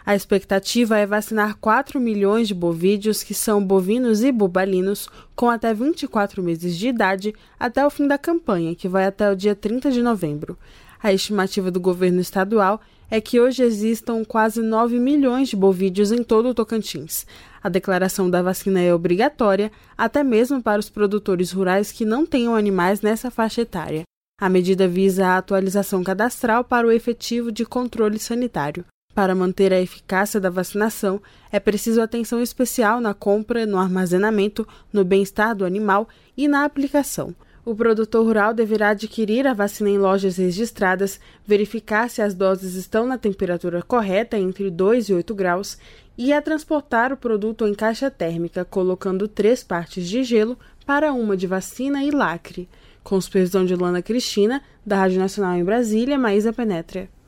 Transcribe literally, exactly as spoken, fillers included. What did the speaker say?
A expectativa é vacinar quatro milhões de bovídeos, que são bovinos e bubalinos, com até vinte e quatro meses de idade, até o fim da campanha, que vai até o dia trinta de novembro. A estimativa do governo estadual é que hoje existam quase nove milhões de bovídeos em todo o Tocantins. A declaração da vacina é obrigatória, até mesmo para os produtores rurais que não tenham animais nessa faixa etária. A medida visa a atualização cadastral para o efetivo de controle sanitário. Para manter a eficácia da vacinação, é preciso atenção especial na compra, no armazenamento, no bem-estar do animal e na aplicação. O produtor rural deverá adquirir a vacina em lojas registradas, verificar se as doses estão na temperatura correta, entre dois e oito graus, e a transportar o produto em caixa térmica, colocando três partes de gelo para uma de vacina e lacre. Com supervisão de Lana Cristina, da Rádio Nacional em Brasília, Maísa Penétria.